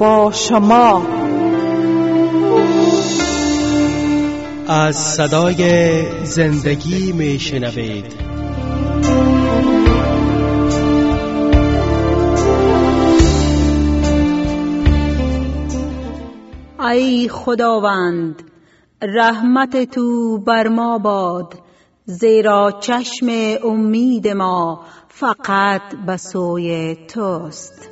با شما. از صدای زندگی میشنوید. ای خداوند، رحمت تو بر ما باد، زیرا چشم امید ما فقط به سوی توست.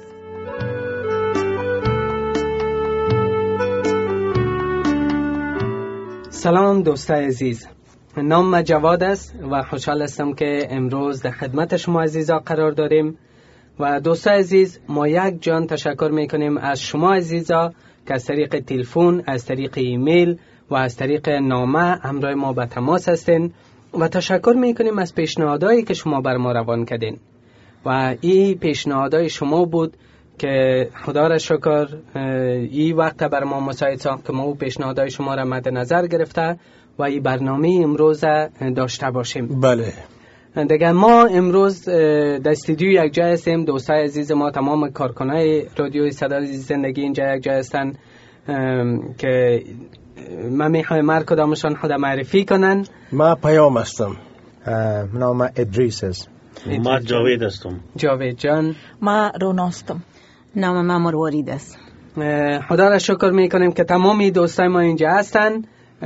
سلام دوستای عزیز، نام جواد است و خوشحال هستم که امروز در خدمت شما عزیزا قرار داریم. و دوستای عزیز، ما یک جان تشکر میکنیم از شما عزیزا که از طریق تلفن، از طریق ایمیل و از طریق نامه همراه ما به تماس هستین و تشکر میکنیم از پیشنهادایی که شما بر ما روان کردین. و این پیشنهادای شما بود که خدا را شکر این وقت بر ما مساعد ساخت که ما پیشنهادهای شما را مد نظر گرفته و این برنامه امروز داشته باشیم. بله دیگه ما امروز در استودیو یک جای هستیم. دوستای عزیز ما تمام کارکنای رادیوی صدای زندگی اینجا یک جای هستن که من میخوایم هر کدامشان خود معرفی کنن. ما پیام هستم. نام ادریس است. ما جاوید هستم. جاوید جان. ما روناستم. نام من مروارید است. خدا را شکر میکنیم که تمامی دوستای ما اینجا هستن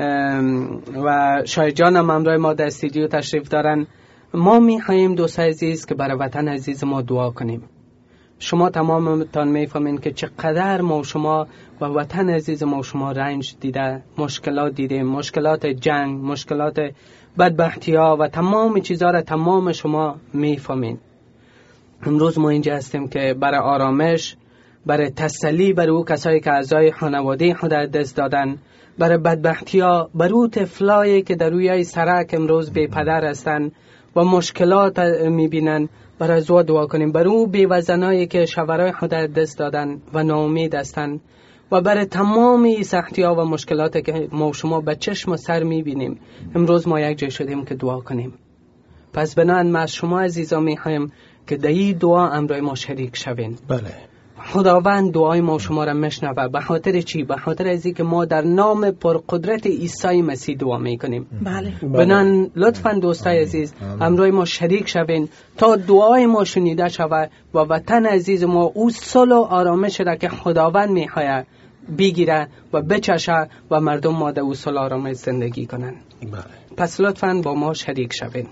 و شاید جان هم همراه ما در استودیو تشریف دارن. ما میخوایم دوستای عزیز که برای وطن عزیز ما دعا کنیم. شما تمامتان میفهمین که چقدر ما شما و وطن عزیز ما شما رنج دیده، مشکلات دیدیم، مشکلات جنگ، مشکلات بدبختی ها و تمام چیزها را تمام شما میفهمین. امروز ما اینجا هستیم که برای آرامش، برای تسلی برای او کسایی که اعضای خانواده خود دست دادن، برای بدبختی ها، برای او طفلایی که در روی سرک امروز بی پدر هستن و مشکلات میبینن، برای زوا دعا کنیم. برای او بی‌وزنایی که شوهرای خود دست دادن و ناامید هستن و برای تمامی سختی ها و مشکلاتی که ما شما به چشم و سر میبینیم. امروز ما یک جای شدیم که دعا کنیم. پس بنابراین ما از شما عزیزان میخوایم که در این دعا همراه ما شریک شوین. بله. خداوند دعای ما شما را میشنوه. به خاطر چی؟ به خاطر ازی که ما در نام پرقدرت عیسی مسیح دعا میکنیم. بله. بنابراین لطفاً دوستای عزیز همراه ما شریک شوین تا دعای ما شنیده شود و وطن عزیز ما او صلح و آرامش را که خداوند میخواد بگیره و بچشه و مردم ما در او صلح و آرامش زندگی کنن. بله. پس لطفاً با ما شریک شوین.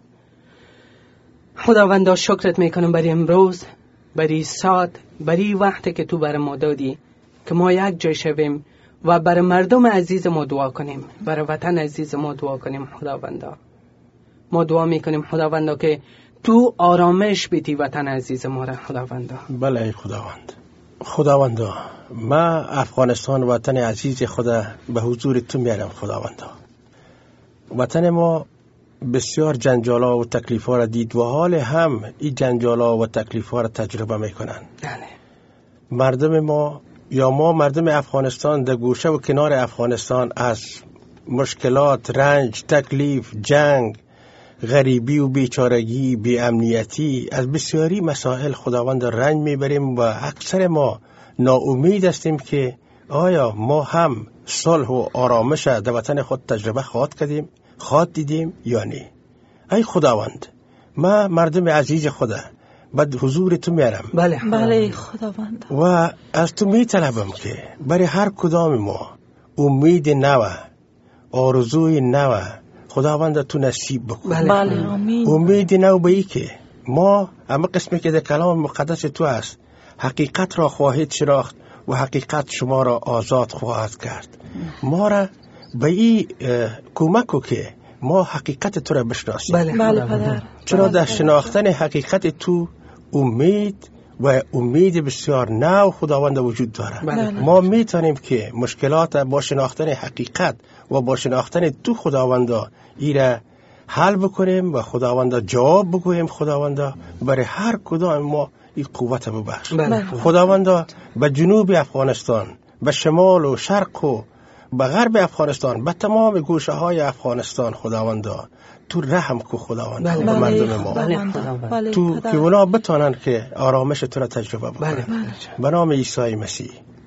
خداوند شکرت میکنم برای امروز، برای ساعت، برای وقتی که تو برای ما دادی که ما یک جای شویم و برای مردم عزیز ما دعا کنیم، برای وطن عزیز ما دعا کنیم. خداوندا ما دعا میکنیم خداوندا که تو آرامش بیتی وطن عزیز ما را. خداوندا بله خداوندا ما افغانستان وطن عزیز خدا به حضور تو میارم. خداوندا وطن ما بسیار جنجالا و تکلیفا را دید و حال هم این جنجالا و تکلیفا را تجربه میکنن. مردم ما یا ما مردم افغانستان در گوشه و کنار افغانستان از مشکلات، رنج، تکلیف، جنگ، غریبی و بیچارگی، بی امنیتی، از بسیاری مسائل خداوند رنج میبریم و اکثر ما ناامید هستیم که آیا ما هم صلح و آرامش در وطن خود تجربه خواهد دیدیم یا نه. ای خداوند ما مردم عزیز خدا به حضور تو میارم. بله خداوند. و از تو میطلبم که برای هر کدام ما امید نو، آرزوی نو خداوند تو نصیب بکن. بله آمین. امید نو به ای که ما اما قسمی که در کلام مقدس تو است حقیقت را خواهید شناخت و حقیقت شما را آزاد خواهد کرد. ما را به این کمک که ما حقیقت تو را بشناسیم. بله پدر. چرا در شناختن حقیقت تو امید و امید بسیار نو خداوند وجود داره. ما میتونیم که مشکلات با شناختن حقیقت و با شناختن تو خداوند ایره حل بکنیم و خداوند جواب بگویم. خداوند برای هر کدام ما این قوت ببخش. خداوند به جنوب افغانستان، به شمال و شرق و به غرب افغانستان، به تمام گوشه های افغانستان خداوندا تو رحم کو خداوند به مردم ما. تو که اونا بتونن که آرامش تو را تجربه بکنن. به نام عیسی مسیح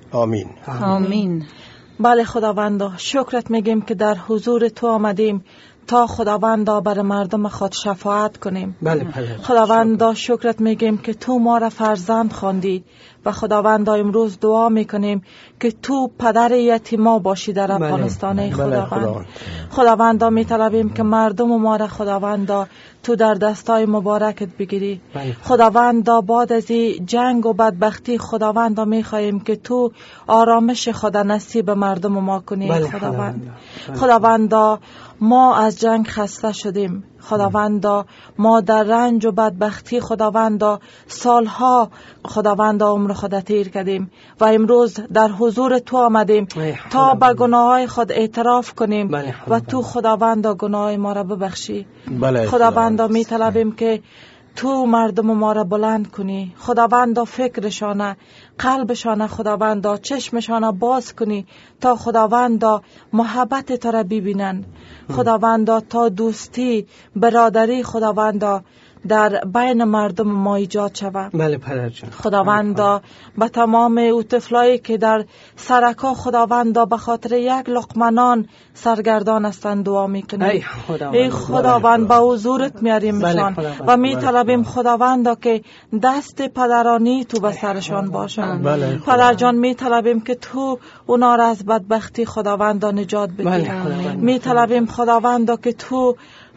آمین. آمین. بله خداوندا، شکرت میگیم که در حضور تو آمدیم تا خداوندا بر مردم خود شفاعت کنیم. بله پدر. خداوندا شکرت میگیم که تو ما را فرزند خواندی و خداوندا امروز دعا میکنیم که تو پدر یتیما باشی در افغانستان. ای خداوند، خداوندا میطلبیم که مردم ما را خداوندا تو در دستای مبارکت بگیری. خداوندا بعد از این جنگ و بدبختی خداوندا میخواهیم که تو آرامش خدا نصیب مردم ما کنی. خداوند، خداوندا ما از جنگ خسته شدیم. خداوندا ما در رنج و بدبختی خداوندا سالها خداوندا عمر خود تیر کردیم و امروز در حضور تو آمدیم تا به گناههای خود اعتراف کنیم و تو خداوندا گناههای ما را ببخشی. خداوندا می طلبیم که تو مردم ما را بلند کنی. خداوندا فکرشانه، قلبشانه خداوندا چشمشانه باز کنی تا خداوندا محبت تو را ببینن. خداوندا تا دوستی برادری خداوندا در بین مردم ما ایجاد شود. بله پدر جان. خداوندا به تمام او طفلایی که در سرکا خداوندا به خاطر یک لقمه نان سرگردان هستند دعا میکنیم. ای خداوند به حضورت میاریمشان و میطلبیم خداوندا که دست پدرانی تو به سرشان باشند. پدر جان میطلبیم که تو اونا را از بدبختی خداوندا نجات بدی. میطلبیم خداوندا که تو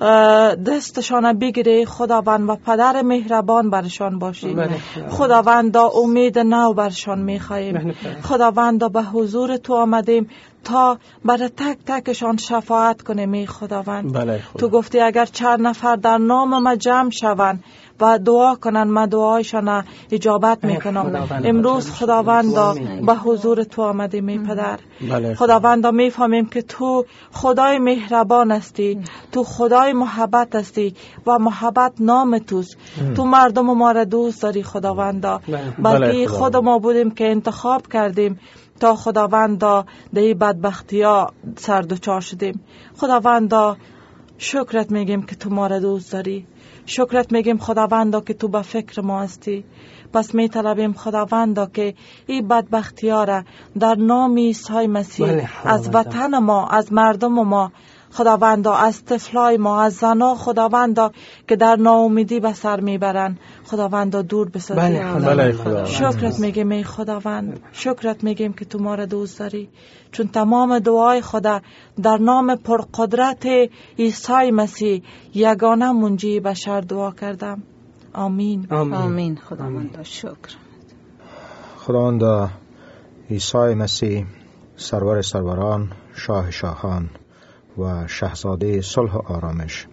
دستشان بگیری خداوند و پدر مهربان برشان باشی. خداوندا امید نو برشان میخواهیم. خداوندا به حضور تو آمدیم تا برای تک تکشان شفاعت کنیم. ای خداوند، تو گفتی اگر 4 نفر در نام ما جمع شوند و دعا کنن من دعایشان اجابت میکنم. امروز خداوندا به حضور تو آمدیم ای پدر. خداوندا میفهمیم که تو خدای مهربان هستی، تو خدای محبت هستی و محبت نام توست. تو مردم ما را دوست داری خداوندا، بلکه خود ما بودیم که انتخاب کردیم تا خداوندا در این بدبختی ها سر دچار شدیم. خداوندا شکرت میگیم که تو ما را دوست داری. شکرت میگیم خداوندا که تو به فکر ما هستی. پس میطلبیم خداوندا که این بدبختی ها را در نام عیسی مسیح از وطن ما، از مردم ما خداوندا، از طفلای ما، از زنا خداوندا که در ناامیدی به سر میبرن خداوندا دور بسازی. شکرت میگیم ای خداوند، شکرت میگیم که تو ما را دوست داری، چون تمام دعای خدا در نام پرقدرت عیسی مسیح یگانه منجی بشر دعا کردم. آمین. آمین. خداوندا شکر. خداوندا عیسی مسیح سرور سروران، شاه شاهان و شاهزاده صلح و آرامش،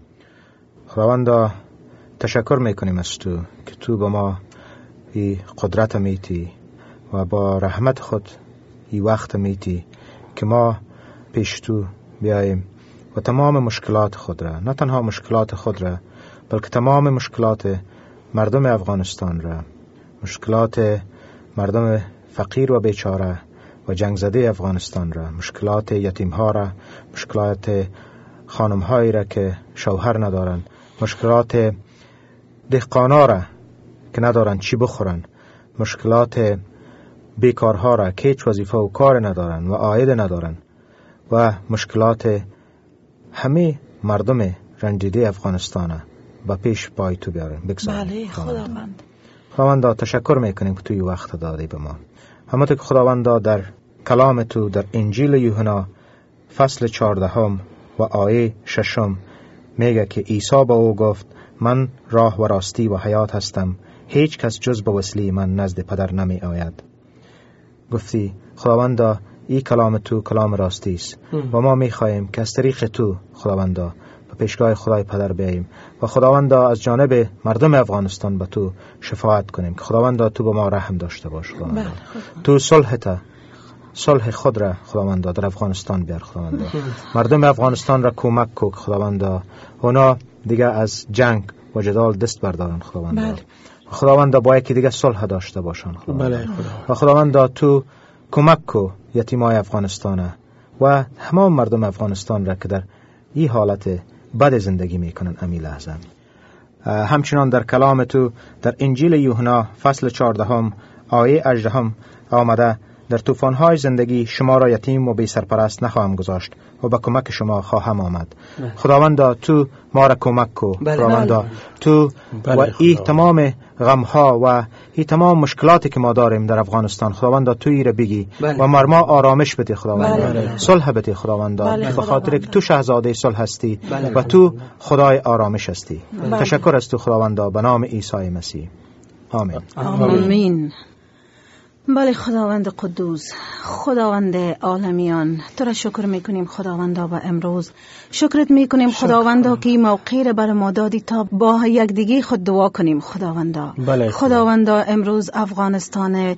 خداوندا تشکر میکنیم از تو که تو به ما ای قدرت میتی و با رحمت خود ای وقت میتی که ما پیش تو بیاییم و تمام مشکلات خود را، نه تنها مشکلات خود را بلکه تمام مشکلات مردم افغانستان را، مشکلات مردم فقیر و بیچاره و جنگ زده افغانستان را، مشکلات یتیم ها را، مشکلات خانم هایی را که شوهر ندارن، مشکلات دهقانا را که ندارن چی بخورن، مشکلات بیکارها را که هیچ وظیفه و کار ندارن و عاید ندارن و مشکلات همه مردم رنجیده افغانستان با پیش پای تو بیارن بگذارن. بله خداوند. خداوندا تشکر میکنیم که توی وقت دادی به ما. همونطور که خداوندا در کلام تو در انجیل یوحنا فصل 14 و آیه 6 میگه که عیسی با او گفت من راه و راستی و حیات هستم، هیچ کس جز به وسیله من نزد پدر نمی آید. گفتی خداوندا این کلام تو کلام راستی است و ما میخواهیم که از طریق تو خداوندا به پیشگاه خدای پدر بیاییم و خداوندا از جانب مردم افغانستان به تو شفاعت کنیم که خداوندا تو به ما رحم داشته باش. خداوندا تو صلح خود را خداوندا در افغانستان بیار. خداوندا مردم افغانستان را کمک کو خداوندا اونا دیگه از جنگ و جدال دست بردارن خداوندا. خداوندا باید که دیگه صلح داشته باشن خداوندا. و خداوندا تو کمک کو یتیمای افغانستان و همه مردم افغانستان را که در این حالت بد زندگی میکنن امی لحظه. همچنان در کلام تو در انجیل یوحنا فصل 14 آیه 18 آمده در طوفان‌های زندگی شما را یتیم و بی سرپرست نخواهم گذاشت و به کمک شما خواهم آمد. خداوندا تو ما را کمک کو. خداوندا تو و این تمام غم‌ها و این تمام مشکلاتی که ما داریم در افغانستان، خداوندا تو ای را بگی و مرما آرامش بده خداوندا، صلح بده خداوندا، به خاطر که تو شاهزاده صلح هستی و تو خدای آرامش هستی. تشکر از تو خداوندا، به نام عیسی مسیح. آمین. آمین. بله خداوند قدوس، خداوند عالمیان، تو را شکر میکنیم خداوندا. و امروز شکرت میکنیم خداوندا که این موقع را بر ما دادی تا با یکدیگه خود دعا کنیم خداوندا. خداوندا امروز افغانستان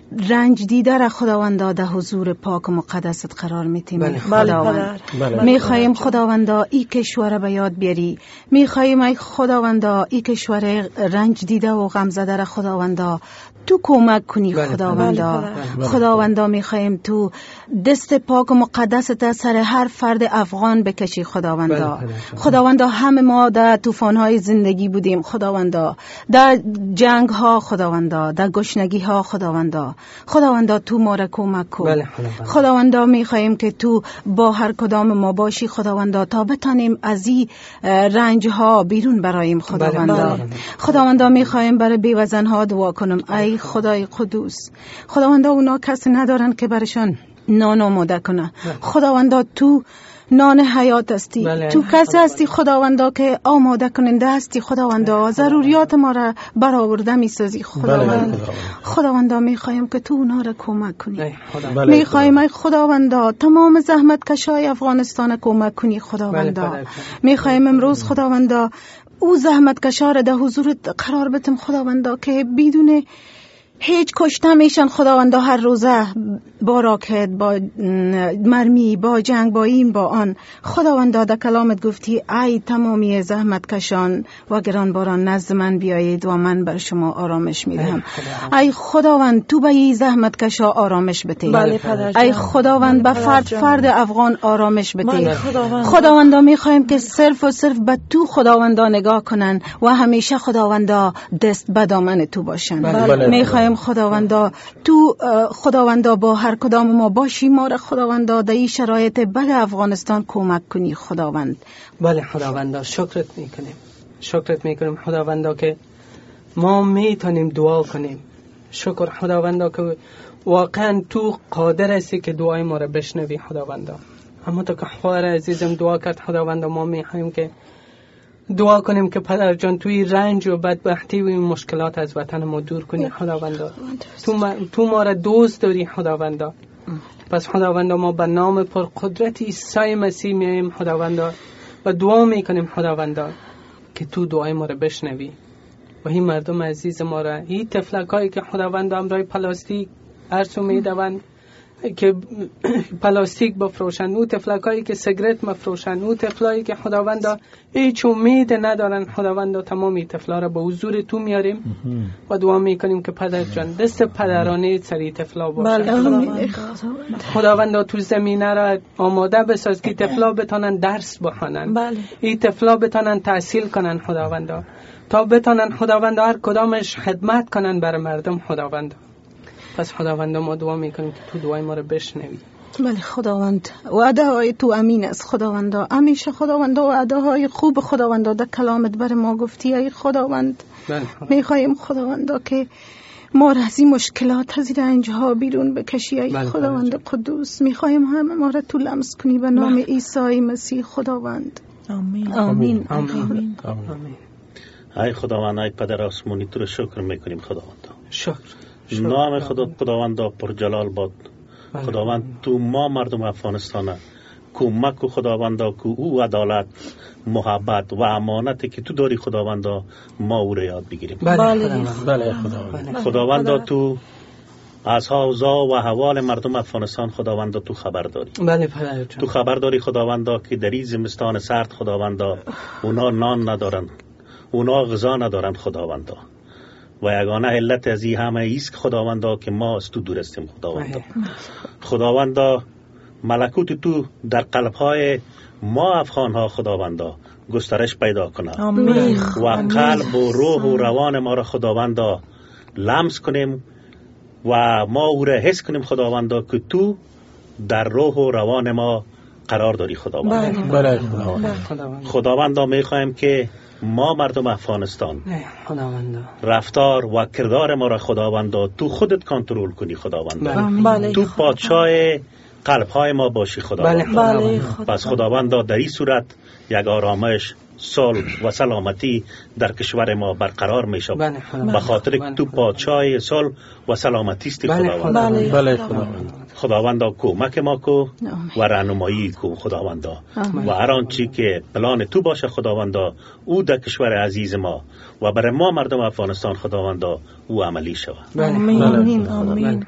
رنج دیده را خداوندا در حضور پاک و مقدست قرار میتیم خداوند. میخواهیم خداوندا این کشور به یاد بیاری. میخواهیم ای خداوندا این کشور رنج دیده و غم زده را خداوندا تو کمک کنی خداوندا. خداوندا میخواهیم تو دست پاک و مقدست سر هر فرد افغان بکشی خداوندا. خداوندا همه ما در طوفان‌های زندگی بودیم خداوندا، در جنگ ها خداوندا، در گشنگی ها خداوندا. خداوندا تو ما را کمک کن. خداوندا میخواهیم که تو با هر کدام ما باشی خداوندا تا بتانیم از این رنج ها بیرون برایم خداوندا. خداوندا میخواهیم برای بیوزن ها دعا کنم. ای خدای قدوس، خداوندا اونا کسی ندارن که برشان نان آماده کنه. خداوندا تو نان حیات هستی. تو کسی هستی خداوندا که آماده کننده هستی خداوندا. ضروریات ما را برآورده میسازی خداوند. خداوندا میخوایم که تو اونا را کمک کنی. میخوایم ای خداوندا تمام زحمت کشای افغانستان کمک کنی خداوندا. میخوایم امروز خداوندا او زحمت کشا را در حضورت قرار بدیم خداوندا که بدون هیچ کشته میشن خداوندا هر روزه با راکت، با مرمی، با جنگ، با این با آن. خداوندا در کلامت گفتی ای تمامی زحمت کشان و گرانباران نزد من بیایید و من بر شما آرامش میدهم. ای خداوند تو به این زحمت کشا آرامش بده. ای خداوند به فرد افغان آرامش بده. خداوندا میخوایم که صرف و صرف به تو خداوندا نگاه کنن و همیشه خداوندا دست به دامن تو باشن. میخوایم خداوندا تو خداوندا با هر کدام ما باشی، ما را خداوندا در این شرایط بد افغانستان کمک کنی خداوند. بله خداوندا شکرت میکنیم خداوندا که ما میتونیم دعا کنیم. شکر خداوندا که واقعا تو قادر هستی که دعای ما را بشنوی خداوندا. اما تو که خواهر عزیزم دعا کرد خداوندا، ما میخوایم که دعا کنیم که پدر جان توی رنج و بدبختی و این مشکلات از وطن ما دور کنی خداوندا. تو ما را دوست داری خداوندا. پس خداوندا ما به نام پرقدرت عیسی مسیح میایم خداوندا و دعا میکنیم خداوندا که تو دعای ما را بشنوی و این مردم عزیز ما را، این تفلکایی که خداوندا امرای پلاستیک ارسو میدوند که پلاستیک بفروشن، او تفلکایی که سیگرت مفروشن، او تفلایی که خداوندا هیچ امید ندارن خداوندا، تمامی تفلا را به حضور تو میاریم و دعا میکنیم که پدر جان دست پدرانه سری تفلا باشه. خداوندا تو زمینه را آماده بساز که تفلا بتانن درس بخوانن، این تفلا بتانن تحصیل کنن خداوندا، تا بتانن خداوندا هر کدامش خدمت کنن بر مردم خداوندا. پس خداوندا ما دعا میکنیم که تو دعای ما رو بشنوی. بله خداوند، وعده های تو امین است خداوندا. همیشه خداوندا وعده های خوب خداوندا در کلامت بر ما گفتی ای خداوند. میخوایم خداوندا که ما را از این مشکلات، از این رنج ها بیرون بکشی ای خداوند قدوس. میخوایم همه ما را تو لمس کنی به نام عیسی مسیح خداوند. آمین آمین آمین آمین. ای خداوند، ای پدر آسمانی، تو رو شکر میکنیم خداوند. شکر. نام خداوند پر جلال باد. خداوند تو ما مردم افغانستان کمک و خداوند که او عدالت، محبت و امانتی که تو داری خداوند ما او را یاد بگیریم. بله خداوند تو از اوضاع و احوال مردم افغانستان خداوند تو خبر داری. تو خبر داری خداوند که در این زمستان سرد خداوند اونا نان ندارن، اونا غذا ندارن خداوند، و یگانه علت از این همه ایست خداوندا که ما از تو دور هستیم خداوندا. ملکوت تو در قلب‌های ما افغان‌ها خداوندا گسترش پیدا کنه و قلب و روح و روان ما را خداوندا لمس کنیم و ما او را حس کنیم خداوندا که تو در روح و روان ما قرار داری خداوند. بله خداوندا میخوایم که ما مردم افغانستان رفتار و کردار ما را خداوندا تو خودت کنترل کنی خداوندا. تو پادشاه قلب‌های ما باشی خداوند. پس خداوندا در این صورت یک آرامش، صلح و سلامتی در کشور ما برقرار می شود، به خاطر که تو پادشاه صلح و سلامتی است خداوند. خداوندا کمک ما کو و راهنمایی کو خداوندا، و هر آنچه که پلان تو باشه خداوندا او در کشور عزیز ما و برای ما مردم افغانستان خداوندا او عملی شود. آمین.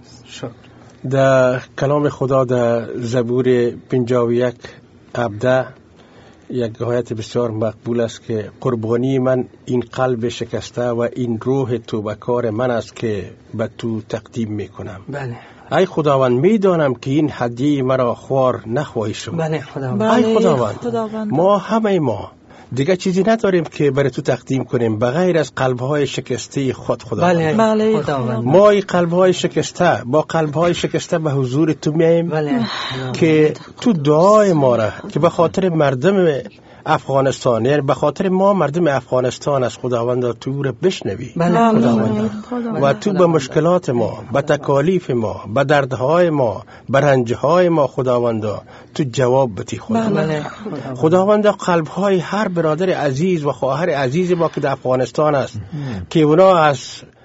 در کلام خدا در زبور 51 17 یک آیت بسیار مقبول است که قربانی من این قلب شکسته و این روح توبه‌کار من است که به تو تقدیم میکنم. ای خداوند میدانم که این هدیه مرا خوار نخواهی شد. ای خداوند ما همه ما دیگه چیزی نداریم که برای تو تقدیم کنیم بغیر از قلب‌های شکسته خود خداوند. ما این قلب‌های شکسته با قلب‌های شکسته به حضور تو میاییم که تو دعای ما را که به خاطر مردم افغانستان، یعنی به خاطر ما مردم افغانستان از خداوند تو رو بشنوی خداوند، و تو به مشکلات ما، به تکالیف ما، به دردهای ما، به رنجهای ما خداوند تو جواب بدی خداوند. قلبهای هر برادر عزیز و خواهر عزیز ما که در افغانستان است که اونا از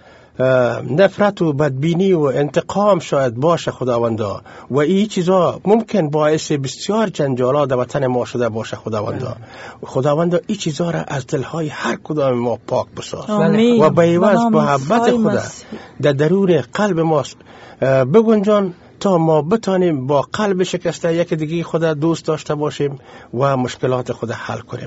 نفرت و بدبینی و انتقام شاید باشه خداوندا، و این چیزا ممکن باعث بسیار جنجالات در وطن ما شده باشه خداوندا این چیزا را از دلهای هر کدام ما پاک بساز و به عوض محبت خدا در درون قلب ما بگنجان تا ما بتانیم با قلب شکسته یک دیگه خدا دوست داشته باشیم و مشکلات خود حل کنیم.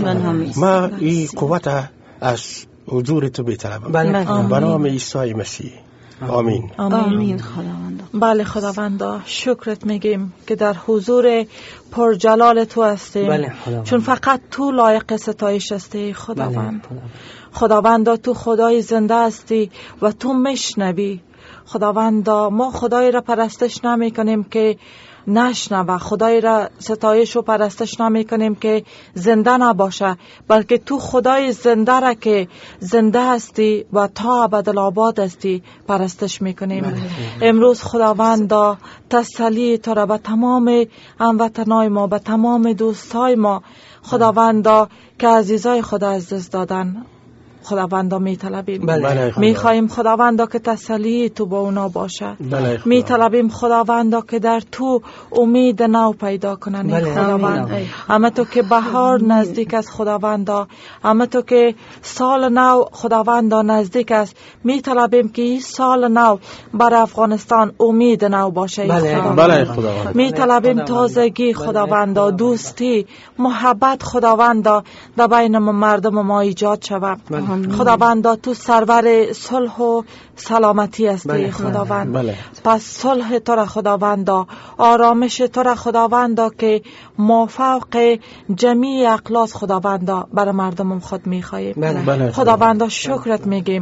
ما این قوت از حضور تو بی‌طلبم به نام عیسی مسیح. آمین. خداوند. بله خداوندا شکرت میگیم که در حضور پرجلال تو هستیم، چون فقط تو لایق ستایش هستی خداوند. خداوندا تو خدای زنده هستی و تو میشنوی خداوندا. ما خدای را پرستش نمی کنیم که نشنوه، خدای را ستایش و پرستش نمی کنیم که زنده نباشه، بلکه تو خدای زنده را که زنده هستی و تا ابدالآباد هستی پرستش می کنیم. امروز خداوندا تسلی تو را به تمام هموطنای ما، به تمام دوستای ما خداوندا که عزیزای خدا از دست دادن خداوندا می طلبیم. می خواهیم خداوندا که تسلی تو با اونا باشه. می طلبیم خداوندا که در تو امید نو پیدا کنن خداوند. اما تو که بهار نزدیک است خداوندا، اما تو که سال نو خداوندا نزدیک است، می طلبیم که این سال نو بر افغانستان امید نو باشه خداوند. می طلبیم تازگی خداوندا، دوستی، محبت خداوندا در بین مردم ما ایجاد شود. خداوندا تو سرور صلح و سلامتی هستی خداوند. پس صلح تو را خداوندا، آرامش تو را خداوندا که مافوق جمیع اقلاس خداوندا برای مردم خود میخواهیم. خداوندا شکرت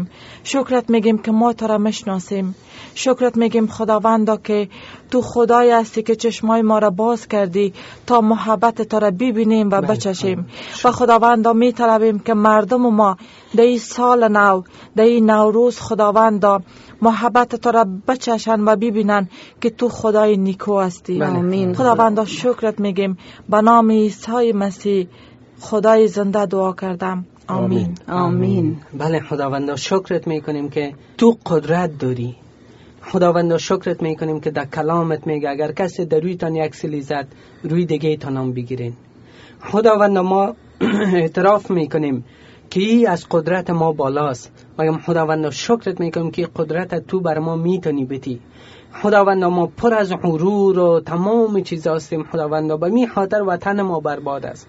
میگیم که ما تو را میشناسیم. شکرت میگیم خداوندا که تو خدای هستی که چشمای ما را باز کردی تا محبت تو را ببینیم و بچشیم. و خداوندا میطلبیم که مردم ما در این سال نو، در این نوروز خداوندا محبت تو را بچشن و ببینن که تو خدای نیکو هستی. خداوندا شکرت میگیم به نام عیسی مسیح خدای زنده دعا کردم. آمین. بله خداوندا شکرت میکنیم که تو قدرت داری. خداوندا شکرت میکنیم که در کلامت میگه اگر کسی در روی تان یک سیلی زد روی دیگه تانم بگیرین. خداوندا ما اعتراف میکنیم که ای از قدرت ما بالاست و خداوندا شکرت میکنیم که قدرت تو بر ما میتونی بدی. خداوندا ما پر از غرور و تمام چیز هستیم خداوندا، به می خاطر وطن ما برباد است.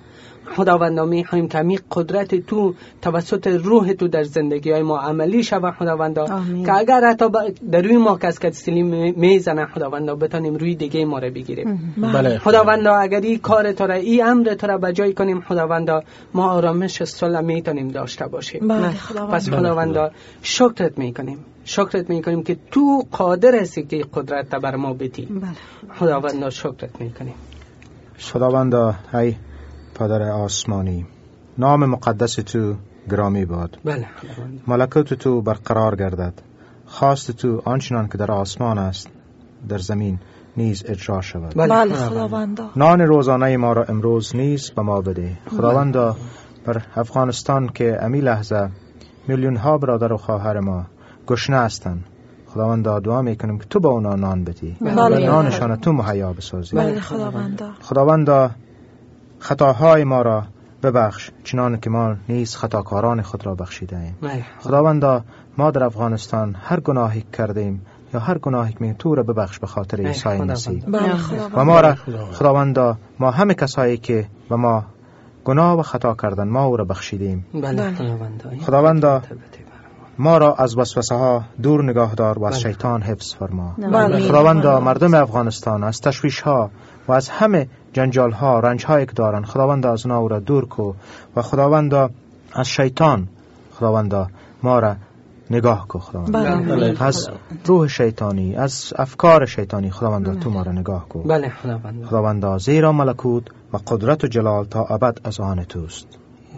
خداوندا میخوایم که همین قدرت تو توسط روح تو در زندگی های ما عملی شود خداوندا، که اگر حتی در روی ما کسکت سیلی میزنه خداوندا بتانیم روی دیگه ما رو بگیریم. بله خداوندا اگر این کار تو را این امر تو را بجای کنیم خداوندا، ما آرامش صلح میتونیم داشته باشیم. پس خداوندا شکرت میکنیم که تو قادر هستی که قدرت بر ما بدی. خداوندا شکرت میکنیم. خداوندا ای پدر آسمانی، نام مقدس تو گرامی باد. بله. ملکوت تو برقرار گردد. خواست تو آنچنان که در آسمان است در زمین نیز اجرا شود. بله خداوندا. نان روزانه ما را امروز نیز به ما بده. خداوندا بر افغانستان که امی لحظه میلیون ها برادر و خواهر ما گشنه هستند، خداوندا دعا میکنیم که تو با اونا نان بدی. نانشان تو مهیا بسازی. بله خداوندا. خداوندا خطاهای ما را ببخش چنان که ما نیز خطاکاران خود را بخشیده ایم. خداوندا ما در افغانستان هر گناهی کردیم یا هر گناهی که تو را ببخش به خاطر عیسی مسیح. و ما را خداوندا، ما همه کسایی که به ما گناه و خطا کردن ما او را بخشیدیم. خداوندا ما را از وسوسه ها دور نگاه دار و از شیطان حفظ فرما. خداوندا مردم افغانستان از تشویش ها و از همه جنجال ها رنج هایی که دارن خداوندا از اونا را دور کو و خداوندا از شیطان خداوندا ما را نگاه کو. خداوندا از روح شیطانی، از افکار شیطانی خداوندا تو ما را نگاه کو. بله خداوندا زیرا ملکوت و قدرت و جلال تا ابد از آن توست.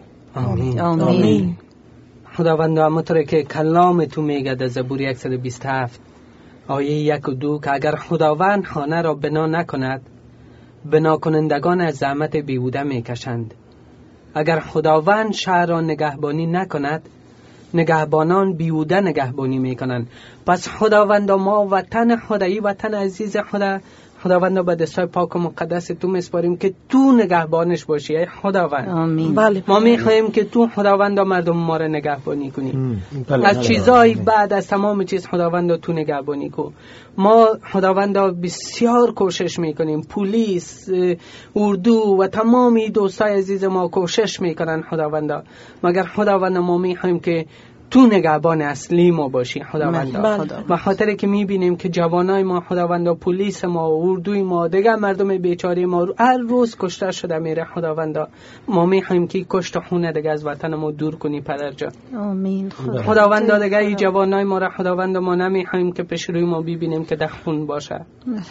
آمین. خداوندا همونطور که کلام تو میگه در زبور 127 آیه 1 و 2 که اگر خداوند خانه را بنا نکند، بنا کنندگان از زحمت بیهوده میکشند. اگر خداوند شهر را نگهبانی نکند، نگهبانان بیهوده نگهبانی میکنند. پس خداوندا ما وطن خدایی، وطن عزیز خداوندا به دستای پاک و مقدس تو میسپاریم که تو نگهبانش باشی ای خداوند. آمین. بله. ما میخوایم که تو خداوندا مردم ما را نگهبانی کنی. از چیزای بعد از تمام چیز خداوندا تو نگهبانی کو. ما خداوندا بسیار کوشش میکنیم، پلیس، اردو و تمامی دوستای عزیز ما کوشش میکنن خداوندا، مگر خداوندا ما میخوایم که تو نگهبان اصلی ما باشی خداوندا. و خاطر که میبینیم که جوانای ما خداوندا، پلیس ما، اردوی ما، دیگه مردم بیچاره ما هر روز کشته شده میره خداوندا. ما میخوایم که کشت خونه دیگه از وطن ما دور کنی پدر جان. آمین. خداوندا دیگه این جوانای ما را خداوندا ما نمیخوایم که پیش روی ما ببینیم که خون باشه.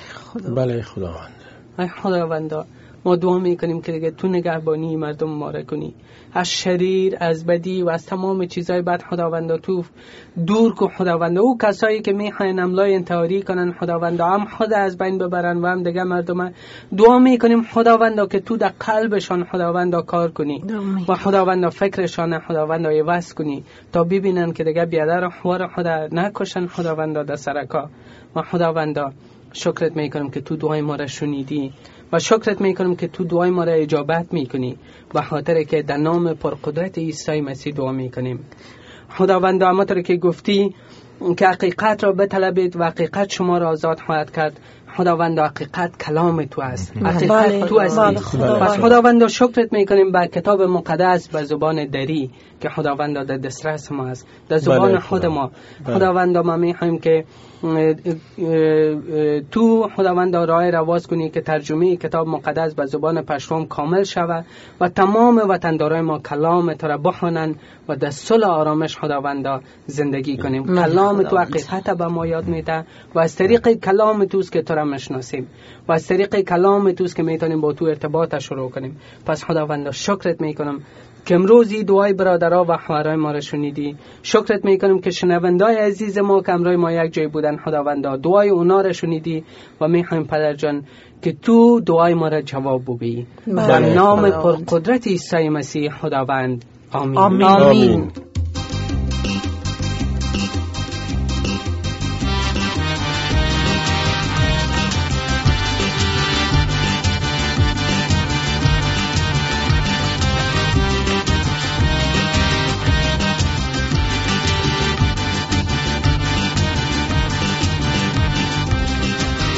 بله خداوند. ای خداوندا ما دعا میکنیم که دیگه تو نگهبانی مردم ما را کنی، از شریر، از بدی و از تمام چیزای بد خداوندا تو دور کو خداوندا. او کسایی که میخواین حمله انتحاری کنن خداوندا هم خود از بین ببرن و هم دیگه مردم، دعا میکنیم خداوندا که تو در قلبشان خداوندا کار کنی و خداوندا فکرشان خداوندا عوض کنی تا ببینن که دیگه بیادر و خوار خدا نکشن خداوندا در سرکا. و خداوندا شکرت میکنم که تو دعای ما را شنیدی و شکرت میکنم که تو دعای ما را اجابت میکنی و خاطر که در نام پرقدرت عیسی مسیح دعا میکنیم. خداوند همونطور که گفتی که حقیقت را بطلبید و حقیقت شما را آزاد خواهد کرد. خداوند حقیقت کلام تو است، حقیقت تو هستی. پس خداوند شکرت میکنیم بر کتاب مقدس به زبان دری که خداوند در دسترس ما است، در زبان خود ما. خداوند ما میخوایم که تو خداوند راه رواز کنی که ترجمه کتاب مقدس به زبان پشتوام کامل شود و تمام وطندارای ما کلام تو را بخوانند و در صلح آرامش خداوند زندگی کنیم. کلام تو حقیقت به ما یاد میده و از طریق کلام توست که تو را میشناسیم و از طریق کلام توست که میتونیم با تو ارتباط شروع کنیم. پس خداوند شکرت میکنم که امروزی دعای برادرها و خواهرای ما را شنیدی. شکرت میکنم که شنوندای عزیز ما که امروز ما یک جای بودن خداوندا دعای اونا را شنیدی و میخوایم پدر جان که تو دعای ما را جواب بگی. در نام پرقدرت عیسی مسیح خداوند. آمین. آمین.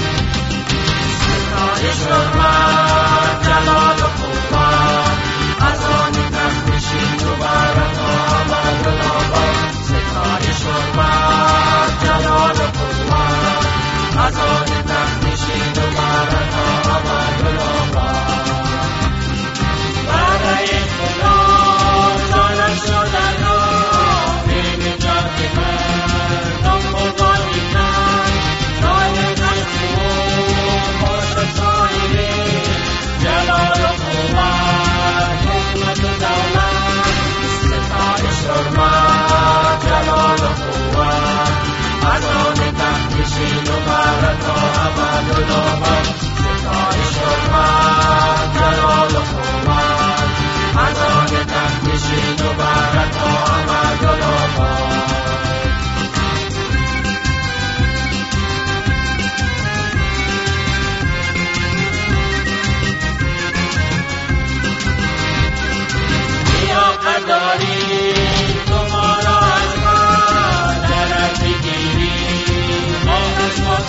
جلال و قوت از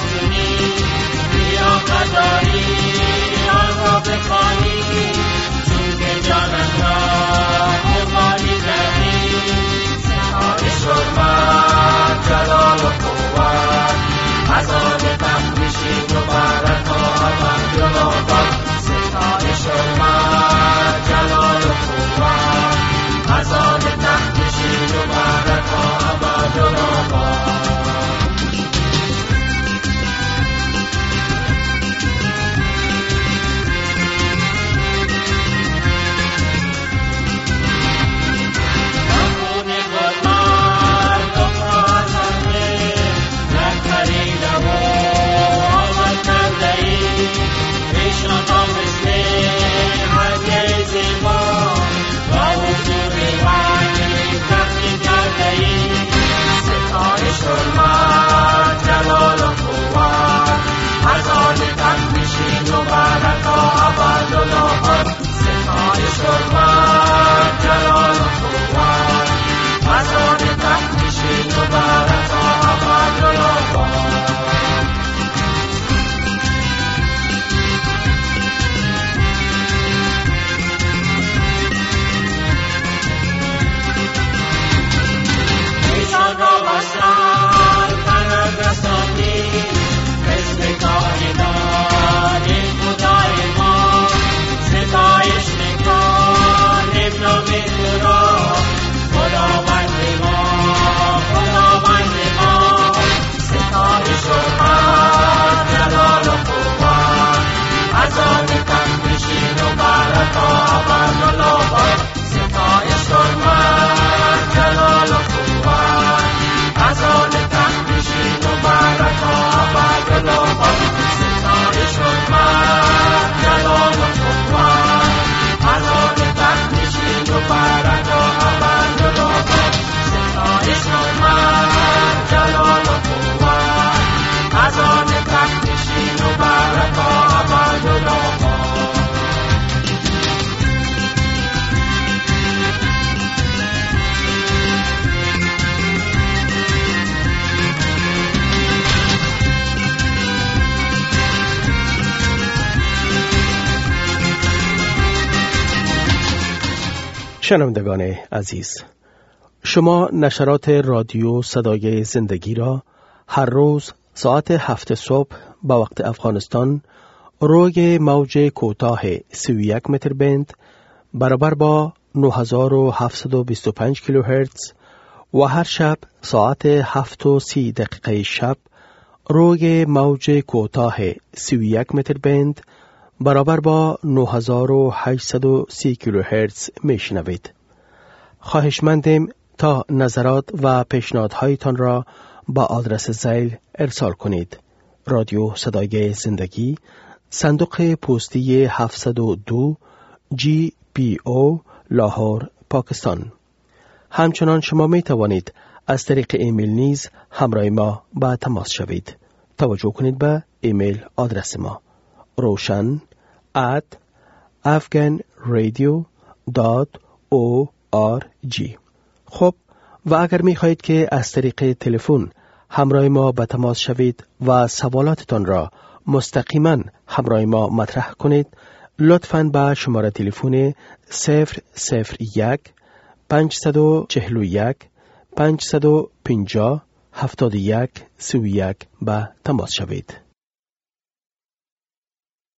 کنی، لیاقت داری آن را بخوانی، چون که جانت را قربانی کردی. ستایش حرمت جلال و قوت از آن تقدیسی مبارک و ابد جلال. ستایش حرمت جلال و قوت از آن تقدیسی مبارک و ابد جلال. حرمت جلال و قوت از آن تقدیسی مبارک و ابد جلال. ستایش حرمت جلال و قوت از آن تقدیسی مبارک و ابد جلال. ایشان را بستن تنت رسانی، حزب کائنات خدای ما. ستایش میکنیم نام تو را، خداوند ما، خداوند ما. ستایش حرمت جلال و قوت از آن تقدیسی مبارک و ابد جلال. ستایش حرمت جلال و قوت از آن تقدیسی مبارک و ابد جلال. ستایش حرمت جلال و قوت از آن تقدیسی مبارک و ابد جلال. ستایش حرمت جلال و قوت از آن تقدیسی مبارک و ابد جلال. شنوندگان عزیز، شما نشرات رادیو صدای زندگی را هر روز ساعت 7 صبح به وقت افغانستان روی موج کوتاه 31 متر بند برابر با 9725 کیلوهرتز و هر شب ساعت 7:30 دقیقه شب روی موج کوتاه 31 متر بند برابر با 9830 کیلوهرتز میشنوید. خواهشمندیم تا نظرات و پیشنهادهایتان را با آدرس ذیل ارسال کنید. رادیو صدای زندگی، صندوق پستی 702 GPO لاهور، پاکستان. همچنان شما می توانید از طریق ایمیل نیز همراه ما با تماس شوید. توجه کنید به ایمیل آدرس ما roshan@afghanradio.org. خب، و اگر می خواهید که از طریق تلفن همراه ما به تماس شوید و سوالاتتان را مستقیما همراه ما مطرح کنید، لطفاً به شماره تلفن 001 541 550 71 31 به تماس شوید.